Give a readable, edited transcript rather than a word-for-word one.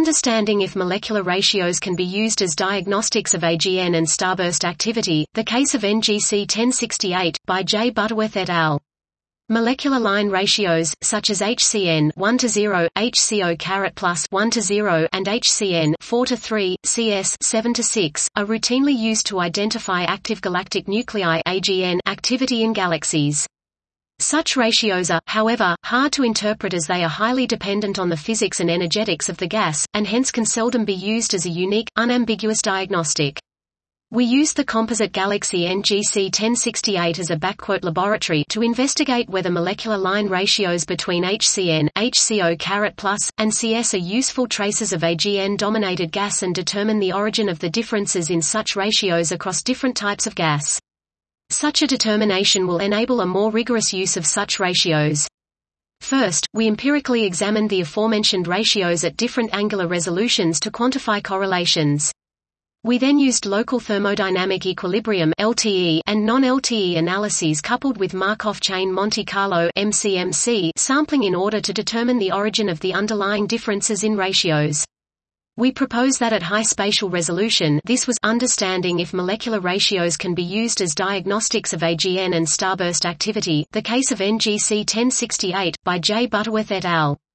Understanding if molecular ratios can be used as diagnostics of AGN and starburst activity, the case of NGC 1068, by J. Butterworth et al. Molecular line ratios, such as HCN 1:0, HCO+, 1:0, and HCN 4:3, CS 7:6, are routinely used to identify active galactic nuclei (AGN) activity in galaxies. Such ratios are, however, hard to interpret as they are highly dependent on the physics and energetics of the gas, and hence can seldom be used as a unique, unambiguous diagnostic. We used the composite galaxy NGC 1068 as a laboratory to investigate whether molecular line ratios between HCN, HCO+, and CS are useful traces of AGN-dominated gas and determine the origin of the differences in such ratios across different types of gas. Such a determination will enable a more rigorous use of such ratios. First, we empirically examined the aforementioned ratios at different angular resolutions to quantify correlations. We then used local thermodynamic equilibrium (LTE) and non-LTE analyses coupled with Markov chain Monte Carlo (MCMC) sampling in order to determine the origin of the underlying differences in ratios. We propose that at high spatial resolution, this was understanding if molecular ratios can be used as diagnostics of AGN and starburst activity, the case of NGC 1068, by J. Butterworth et al.